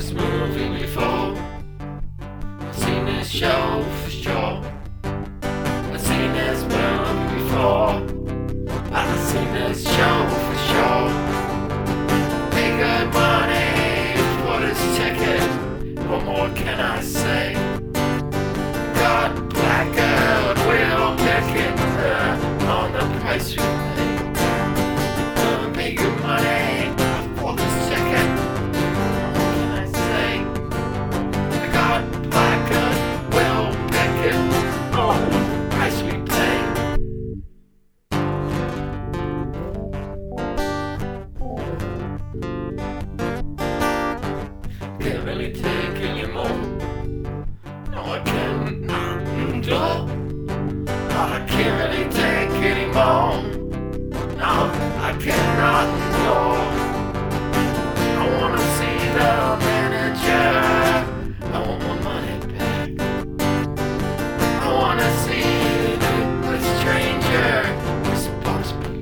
this movie before. I've seen this show for sure. I've seen this movie before. I've seen this show for sure. Pay good money for this ticket. What more can I say? God, Blackguard, Will Beckett on the price we pay. Pay good money for this ticket. What can I say? God, Blackguard, Will Beckett on the price we pay. Can't really take anymore. No, I can't. No, I can't really take anymore. No, I cannot endure. I wanna see the manager. I want my money back. I wanna see the stranger responsible.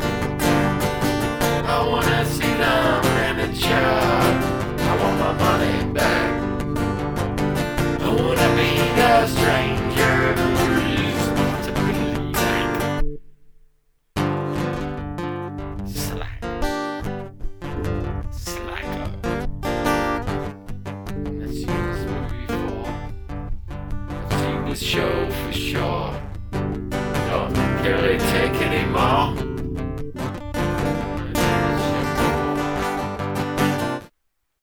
I wanna see the manager. I want my money back. I wanna be the stranger responsibility back. Slacker. I've seen this movie before. I've seen this show for sure. Don't really take anymore.